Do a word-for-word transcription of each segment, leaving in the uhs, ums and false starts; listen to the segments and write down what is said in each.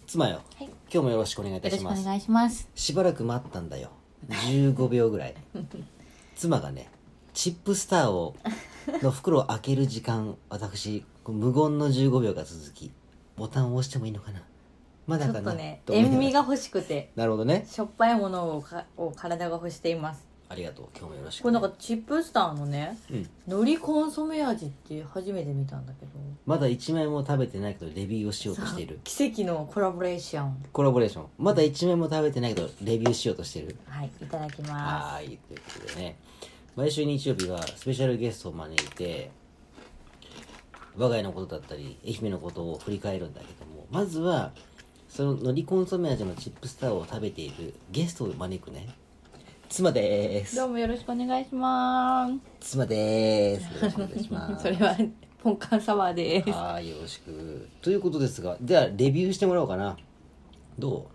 妻よ、 はい、 今日もよろしくお願いいたします。 よろしくお願いします。 しばらく待ったんだよ、じゅうごびょうぐらい妻がね、チップスターをの袋を開ける時間、私無言のじゅうごびょうが続き、ボタンを押してもいいのかな、まだかな、 ちょっとねと思いながら塩味が欲しくて、 なるほどね、 しょっぱいものをかを体が欲しています。 ありがとう、今日もよろしく、ね、 これなんかチップスターのね、 うん、 海苔コンソメ味って初めて見たんだけど、 まだいちまいも食べてないけどレビューをしようとしている。 奇跡のコラボレーション。 コラボレーション、まだいちまいも食べてないけどレビューしようとしている。 はい、いただきます。 はい、ということでね、毎週日曜日はスペシャルゲストを招いて我が家のことだったり愛媛のことを振り返るんだけども、まずはその海苔コンソメ味のチップスターを食べているゲストを招くね。妻でーす。 どうもよろしくお願いします。 妻でーす。よろしくお願いしますそれはポンカンサワーです。 はい、よろしくということですが、ではレビューしてもらおうかな。ど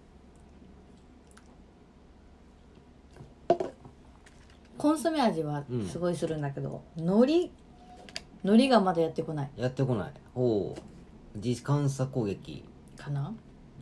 うコンソメ味はすごいするんだけど、うん、海苔海苔がまだやってこない。 やってこない。おお、時間差攻撃かな。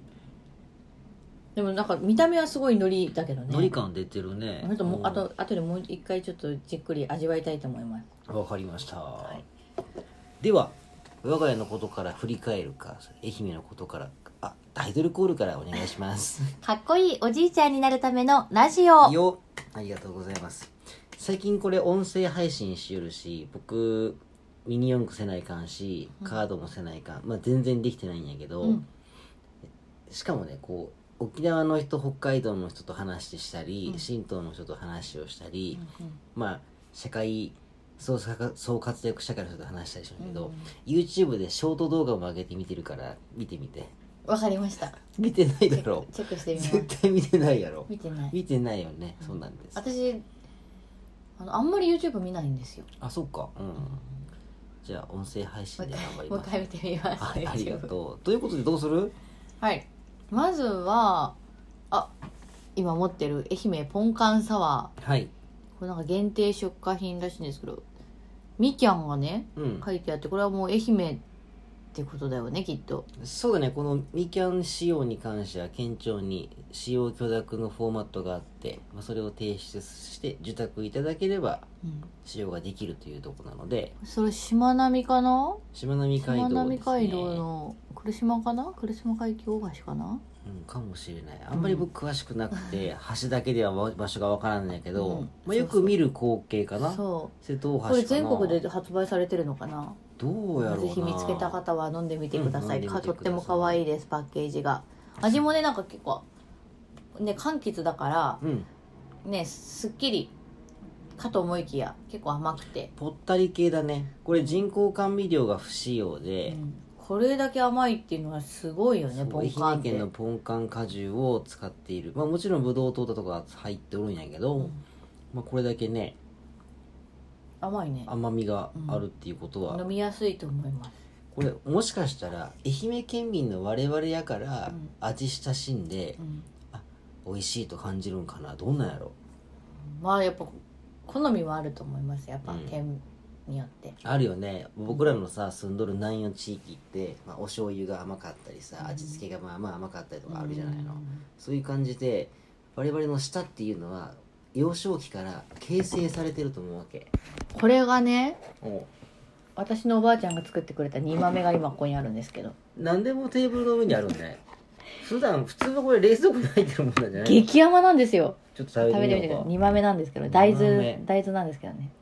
でもなんか見た目はすごい海苔だけどね。 海苔感出てるね。 あともうあと後でもう一回ちょっとじっくり味わいたいと思います。 わかりました、 はい、 では我が家のことから振り返るか、愛媛のことから、あ、タイトルコールからお願いしますかっこいいおじいちゃんになるためのラジオよ。ありがとうございます。最近これ音声配信しよるし、僕ミニ四駆せないかんし、カードもせないかん、まあ全然できてないんやけど、うん、しかもね、こう沖縄の人、北海道の人と話したり、うん、神道の人と話をしたり、うんうん、まあ社会総総活躍社会の人と話したりするんだけど、うん、YouTube でショート動画も上げて見てるから見てみて。 わかりました。 見てないだろう。 チェックしてみます。 絶対見てないやろ。 見てない。 見てないよね、うん、そうなんです。 私あのあんまり YouTube 見ないんですよ。 あ、そっか、うん、うん、じゃあ音声配信で頑張ります。 もう一回見てみます。 はい、ありがとう。ということでどうする？ はい、まずはあ今持ってる愛媛ポンカンサワー、 はい、 これなんか限定出荷品らしいんですけど、みきゃんがね、うん、書いてあって、これはもう愛媛ってことだよね、きっと。 そうだね。このみきゃん仕様に関しては県庁に使用許諾のフォーマットがあって、まあ、それを提出して受託いただければ使用ができるというところなので、 うん、それしまなみかな。 しまなみ海道ですね。 しまなみ海道の来島かな、来島海峡大橋かな、 うん、かもしれない。あんまり僕詳しくなくて、うん、橋だけでは場所がわからないけど、うん、まあ、よく見る光景かな。 そう瀬戸大橋かな。 これ全国で発売されてるのかな。 どうやろうな。 ぜひ見つけた方は飲んでみてください、 うん、 かとっても可愛いです。パッケージが、味もねなんか結構ね柑橘だから、うん、ねすっきりかと思いきや結構甘くてぽったり系だね。これ人工甘味料が不使用で、うん、 これだけ甘いっていうのはすごいよね。ポンカンって愛媛県のポンカン果汁を使っている、まあ、もちろんブドウ糖だとか入っておるんやけど、うん、まあ、これだけね甘いね。 甘みがあるっていうことは、 うん、飲みやすいと思います。 これもしかしたら愛媛県民の我々やから味親しんで、うん、あ、美味しいと感じるんかな。どうなんやろ。 まあやっぱ好みはあると思います。やっぱ県によって、 うん、あるよね。僕らのさ住んどる南予地域って、まあ、お醤油が甘かったりさ、味付けがまあまあ甘かったりとかあるじゃないの、うん、そういう感じで我々の舌っていうのは幼少期から形成されてると思うわけ。 これがね、私のおばあちゃんが作ってくれた煮豆が今ここにあるんですけど、 何でもテーブルの上にあるね普段普通はこれ冷蔵庫に入ってるもんなんじゃない？ 激甘なんですよ。 ちょっと食べてみようか。食べてみてください。 煮豆なんですけど、大豆大豆なんですけどね。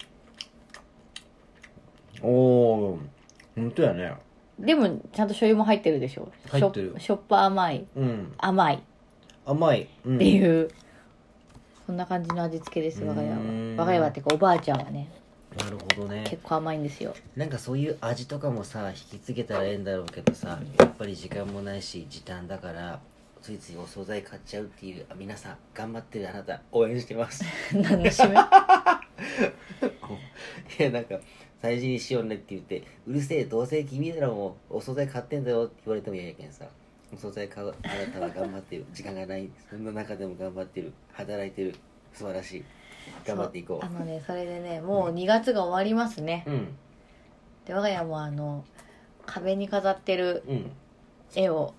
おお、本当やね。 でもちゃんと醤油も入ってるでしょ。 入ってる。 しょっぱ甘い、うん、甘い甘い、 うん、っていうそんな感じの味付けです。我が家は我が家はっていうかおばあちゃんはね。 なるほどね。 結構甘いんですよ。 なんかそういう味とかもさ引き継げたらええんだろうけどさ、やっぱり時間もないし時短だからついついお惣菜買っちゃうっていう皆さん頑張ってるあなた応援してます何の締めいやなんか大事にしようねって言ってうるせえどうせ君らもお惣菜買ってんだよって言われても嫌やけんさ、お惣菜買うあなたは頑張ってる時間がないそんな中でも頑張ってる働いてる素晴らしい頑張っていこう。 あのねそれでねもうにがつが終わりますね、うん、で我が家もあの壁に飾ってる絵を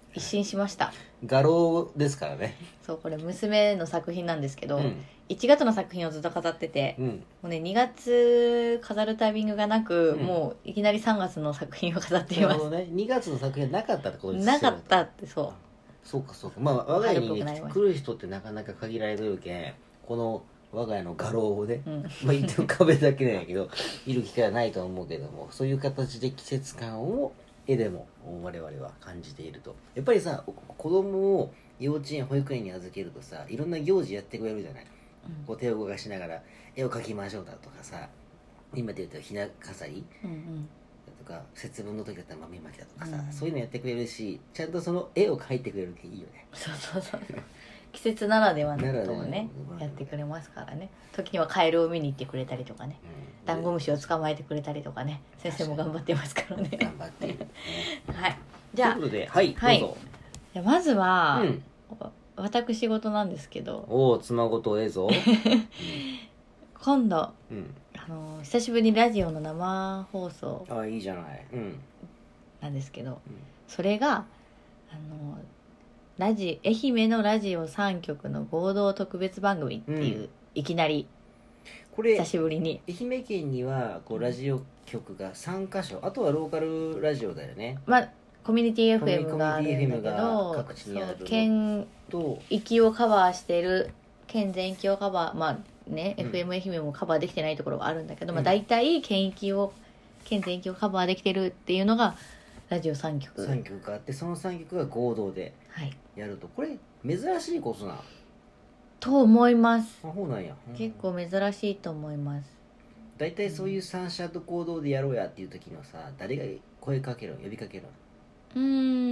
一新しました。 画廊ですからね。 そう、これ娘の作品なんですけど、 うん、 いちがつの作品をずっと飾ってて、 うん、もうねにがつ飾るタイミングがなく、 うん、 もういきなりさんがつの作品を飾っています。なるほどね。にがつの作品なかったってことですなかったって。そうそうかそうか。まあ我が家に、ね、来る人ってなかなか限られるけん、この我が家の画廊をね、うん、まあ言っても壁だけなんやけど見る機会はないと思うけども、そういう形で季節感を絵でも我々は感じていると。やっぱりさ、子供を幼稚園保育園に預けるとさ、いろんな行事やってくれるじゃない、うん、こう手を動かしながら絵を描きましょうだとかさ、今で言うとひな飾り、うんうん、とか節分の時だったら豆まきだとかさ、うん、そういうのやってくれるし、ちゃんとその絵を描いてくれるっていいよね。 そうそうそう季節ならではのことをねやってくれますからね。時にはカエルを見に行ってくれたりとかね、うん、ダンゴムシを捕まえてくれたりとかね、先生も頑張ってますからね。 頑張っている、ね、 はい。じゃあということで、はい、 はい、 どうぞ。 じゃまずは、うん、私事なんですけど、 おお、妻事映像、うん、 今度、うん、あの久しぶりにラジオの生放送あいいじゃない、うん、 なんですけど、うん、それがあのラジ愛媛のラジオさんきょくの合同特別番組っていう、うん、いきなりこれ久しぶりに愛媛県にはこうラジオ局がさんかしょ、あとはローカルラジオだよね。 まあコミュニティ エフエム があるんだけど、県域をカバーしてる、県全域をカバー、まあね、うん、エフエム 愛媛もカバーできてないところはあるんだけど、うん、まあ大体県域を県全域をカバーできてるっていうのがラジオさんきょくさんきょくがあって、そのさんきょくが合同でやると、はい、これ珍しいことなと思います。 あ、そうなんや、 うん、結構珍しいと思います。 大体そういう三者と合同でやろうやっていう時のさ、誰が声かけるの、呼びかけるの？ うー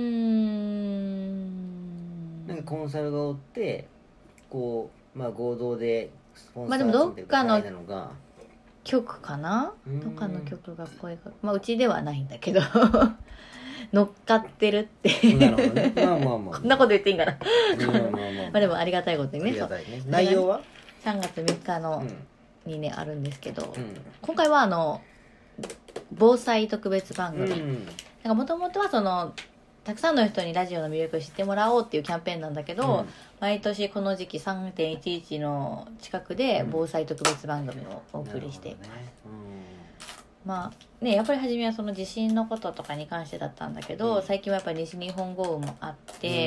ん、 なんかコンサルがおってこう、まあ、合同でスポンサーまあでもどっかの局かな、どっかの局が声かけ、まあうちではないんだけど乗っかってるってなるほどね。まあまあまあこんなこと言っていいんかな。 まあまあまあ、まあでもありがたいことにね。 ありがたいね。内容はさんがつみっかの、うん、にねあるんですけど、 うん、 今回はあの防災特別番組、もともとはそのたくさんの人にラジオの魅力を知ってもらおうっていうキャンペーンなんだけど、うん、毎年この時期 さんてんいちいち の近くで防災特別番組をお送りしています、ね、うん、まあね、やっぱり初めはその地震のこととかに関してだったんだけど、うん、最近はやっぱり西日本豪雨もあって、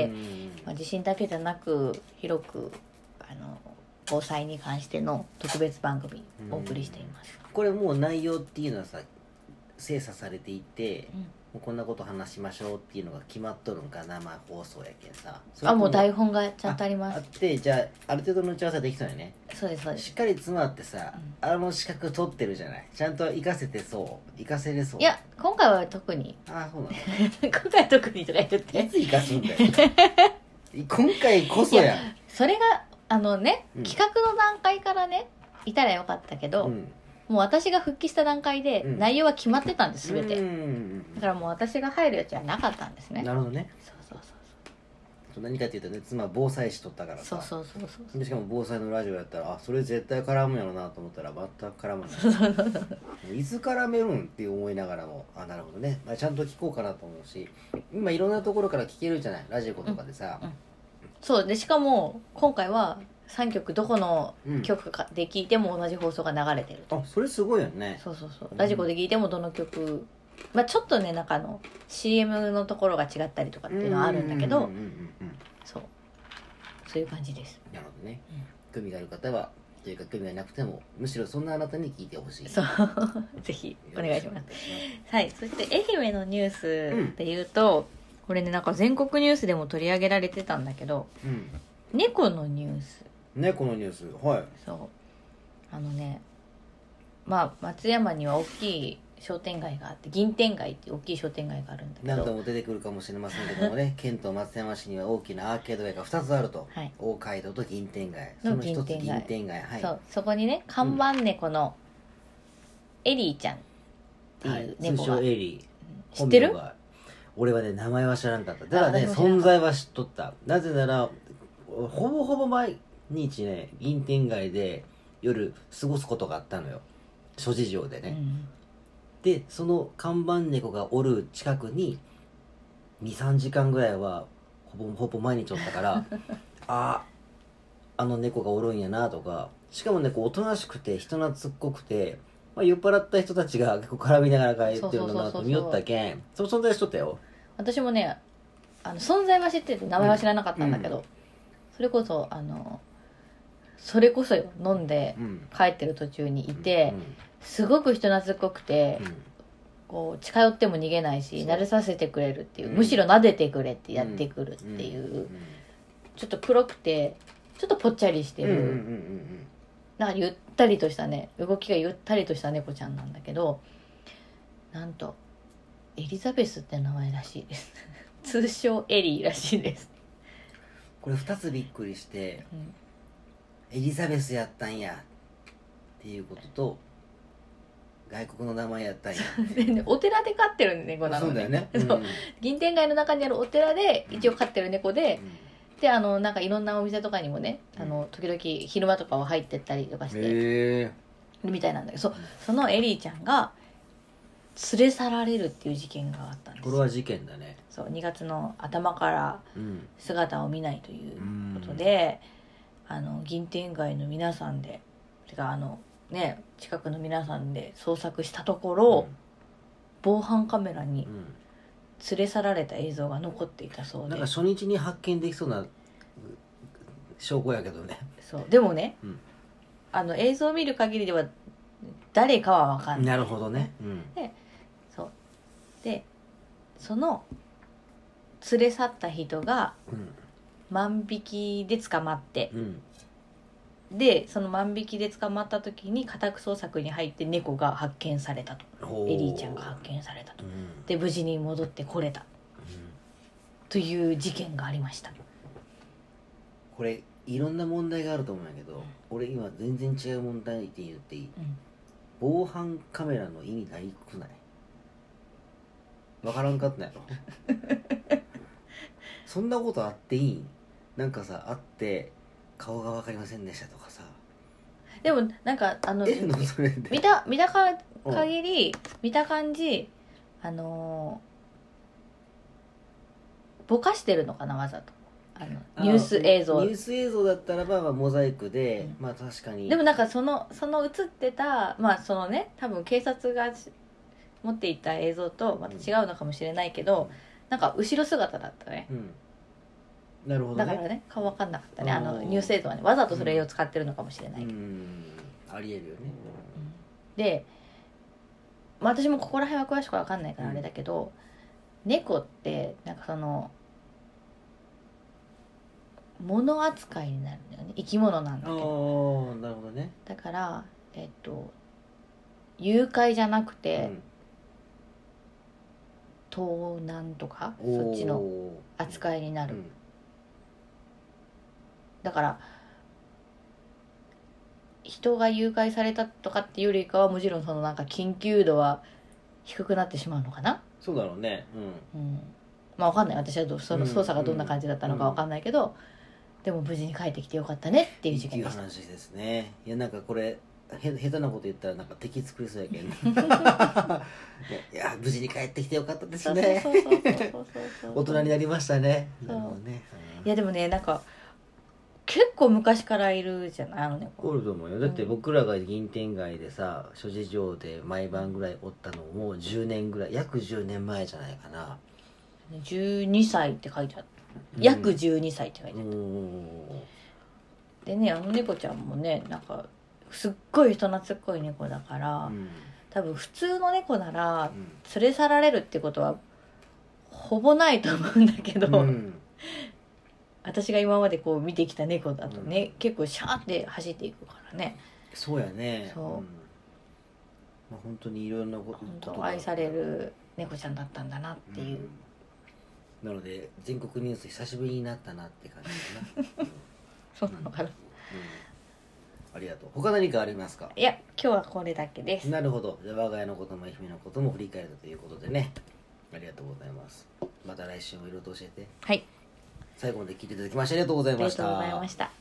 うん、まあ、地震だけじゃなく広くあの防災に関しての特別番組をお送りしています、 うん、これもう内容っていうのはさ精査されていて、うん、もうこんなこと話しましょうっていうのが決まっとるんか、生放送やけんさ。 あ、もう台本がちゃんとあります。 あ, あってじゃあある程度の打ち合わせできたよね。 そうですそうです。 しっかり詰まってさ、うん、あの資格取ってるじゃない。ちゃんと活かせてそう、活かせれそう。 いや今回は特に。 あ、そうなの今回は特にとか言っていつ活かすんだよ今回こそ や, やそれがあのね、うん、企画の段階からねいたらよかったけど、うん、もう私が復帰した段階で内容は決まってたんです、全て。だからもう私が入るやつはなかったんですね。 なるほどね。 そうそうそうそう。何かっていうとね、妻防災士取ったからさ。 そうそうそうそう。 でしかも防災のラジオやったら、あ、それ絶対絡むやろなと思ったら全く絡まない。そうそうそうそう。いつ絡めるんって思いながらも、あ、なるほどね、まあ、ちゃんと聞こうかなと思うし、今いろんなところから聞けるじゃない、ラジコとかでさ、 うんうん、そうで、しかも今回はさんきょくどこの曲かで聞いても同じ放送が流れてる、 うん、あ、それすごいよね。 そうそうそう、ラジコで聞いてもどの曲、まあ、ちょっとね、なんかあの シーエム のところが違ったりとかっていうのはあるんだけど、そうそういう感じです。 なるほどね、うん、興味がある方はというか興味がなくてもむしろそんなあなたに聞いてほしい。 そうぜひお願いします。はい。そして愛媛のニュースで言うと、うん、これね、なんか全国ニュースでも取り上げられてたんだけど、うん、猫のニュース。 猫のニュース、はい。 そう、あのね、まあ松山には大きい商店街があって、銀天街っていう大きい商店街があるんだけど、 何度も出てくるかもしれませんけどもね県と松山市には大きなアーケード街がふたつあると、はい、大街道と銀天街、その一つ銀天街、はい、 そう、そこにね、看板猫のエリーちゃんっていう猫が、はい、 通称エリー、知ってる？ 俺はね、名前は知らんかった。だからね、存在は知っとった。なぜならほぼほぼ毎日ね、銀天街で夜過ごすことがあったのよ、諸事情でね、うん、でその看板猫がおる近くに にさんじかんぐらいはほぼほぼ毎日おったからああの猫がおるんやなとか、しかもねこうおとなしくて人懐っこくて、まあ、酔っ払った人たちが結構絡みながら帰ってるのなと見よったけん、その存在しとったよ。 私もねあの存在は知ってて名前は知らなかったんだけど、うん、それこそあのそれこそよ飲んで帰ってる途中にいて、うんうん、すごく人懐っこくて、うん、こう近寄っても逃げないし慣れさせてくれるっていう、むしろ撫でてくれってやってくるっていう、ちょっと黒くてちょっとぽっちゃりしてる、うんうんうんうん、なんかゆったりとしたね動きがゆったりとした猫ちゃんなんだけど、なんとエリザベスって名前らしいです通称エリーらしいです。 これふたつびっくりして、うん、エリザベスやったんやっていうことと外国の名前やったんやお寺で飼ってる猫なのね。 そうだよね、 うん、そう銀天街の中にあるお寺で一応飼ってる猫で、うん、であのなんかいろんなお店とかにもね、あの時々昼間とかは入ってったりとかしてみたいなんだけど、そ, そのエリーちゃんが連れ去られるっていう事件があったんです。 これは事件だね。 そうにがつの頭から姿を見ないということで、うん、あの銀天街の皆さんでてかあのね近くの皆さんで捜索したところ、うん、防犯カメラに連れ去られた映像が残っていたそうで、 なんか初日に発見できそうな証拠やけどね。 そうでもね、うん、あの映像を見る限りでは誰かは分かんない。 なるほどね、うん、 でそうでその連れ去った人が万引きで捕まって、うん、でその万引きで捕まった時に家宅捜索に入って猫が発見されたと、エリーちゃんが発見されたと、うん、で無事に戻ってこれた、うん、という事件がありました。 これいろんな問題があると思うんやけど、うん、俺今全然違う問題って言っていい、うん、防犯カメラの意味ないくない？わからんかったんやろそんなことあっていい？なんかさ、あって顔が分かりませんでしたとかさ。 でもなんかあのえのそれで見た見たか限り、うん、見た感じあのー、ぼかしてるのかなわざと、あのニュース映像ニュース映像だったらば、まあ、モザイクで、うん、まあ確かに。 でもなんかそのその映ってたまあそのね多分警察が持っていた映像とまた違うのかもしれないけど、うん、なんか後ろ姿だったね、うん、 なるほどね。 だからね顔分かんなかったね、あのニュース映像はねわざとそれを使ってるのかもしれない、うん、 うんありえるよね、 うん、で、まあ、私もここら辺は詳しく分かんないからあれだけど、うん、猫ってなんかその物扱いになるんだよね、生き物なんだけど。 ああなるほどね。 だからえっと誘拐じゃなくて、うん盗難とかそっちの扱いになる、うん、だから人が誘拐されたとかっていうよりかはもちろんそのなんか緊急度は低くなってしまうのかな。 そうだろうね、うん、うん、 まあ分かんない、私はどその捜査がどんな感じだったのか分かんないけど、うんうん、でも無事に帰ってきてよかったねっていう事件でした。 いい話ですね。いやなんかこれへ下手なこと言ったらなんか敵作りそうやけんいや無事に帰ってきてよかったですね。大人になりましたね。なるほどね。 いやでもねなんか結構昔からいるじゃない、あのね。 おると思うよ。だって僕らが銀天街でさ諸事情で毎晩ぐらいおったのもうじゅうねんぐらい、約じゅうねんまえじゃないかな。 じゅうにさいって書いてある、うん、約じゅうにさいって書いてある、うん、でねあの猫ちゃんもねなんかすっごい人懐っこい猫だから、うん、多分普通の猫なら連れ去られるってことはほぼないと思うんだけど、うん、私が今までこう見てきた猫だとね、うん、結構シャーって走っていくからね。 そうやね。そう、うん、まあ、本当にいろいろなこと本当愛される猫ちゃんだったんだなっていう、 うん、なので全国ニュース久しぶりになったなって感じかなそうなのかな、うんありがとう。他何かありますか？ いや今日はこれだけです。 なるほど。じゃあ我が家のことも愛媛のことも振り返るということでね、ありがとうございます。また来週もいろいろと教えて。 はい。 最後まで聞いていただきましてありがとうございました。 ありがとうございました。